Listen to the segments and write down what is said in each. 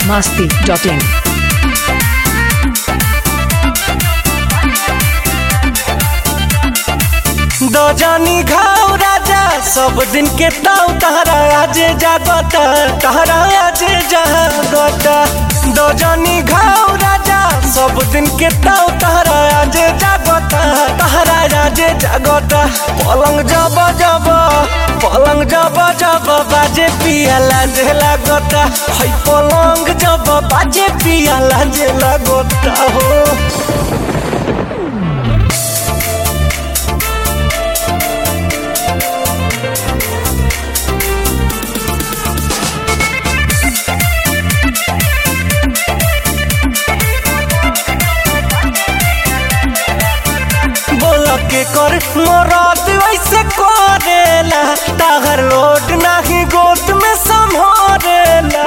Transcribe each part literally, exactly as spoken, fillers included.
masti dot in. दो जानी घाव राजा सब दिन के ताव तहरा आजे जागता तहरा आजे जागता। दो जानी घाव राजा सब दिन के ताव तहरा आजे जागता तहरा आजे जागता। पलंग जब जब पलंग जब जब बाजे पिया लाजे लागता है पलंग जब बाजे पिया लाजे लागता हो। के कर मोराद वैसे करेला ताहर लोड नहीं गोद में संभारेला।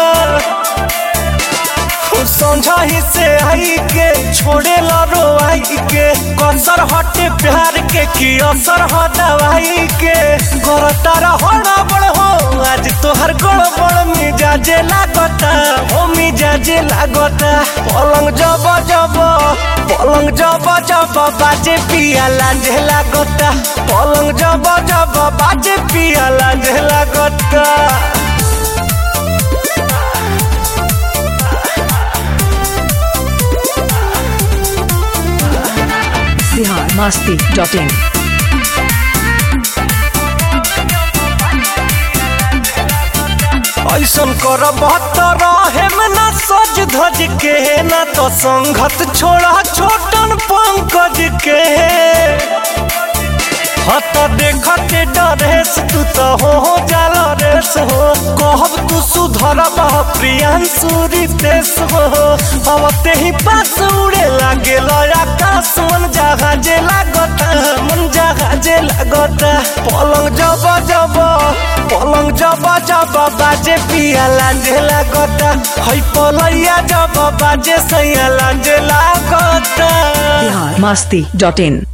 समझा ही से आई के छोड़ेला रोआई के कसर हटे प्यार के की असर हो दवाई के घर तारा होना बड़ हो आज तोहर गड़बड़ मिजाजे लागता हो मिजाजे लागता। पलंग जब जब पलंग जब जब बाजे पिया लांझे लागता पलंग जब जब बाजे पिया लांझे लागता। Bihar masti dot in. ऐसन कर बहत्तर रहे में ना सज धज के ना तो संगत छोड़ा छोटन पंकज के। हत देखते डरेस तू तो हो जाला रेस हो कहब तू सुधर बह प्रियांशु रितेश हो। अब ते ही पास उड़े लागे आकाश मन जहाजे लागता मन जहाजे लागता। पलंग जब जब पलंग जब जब बाजे पिया लांझे लागता है पलैया जब बाजे सैया लांझे लागता। Bihar masti dot in.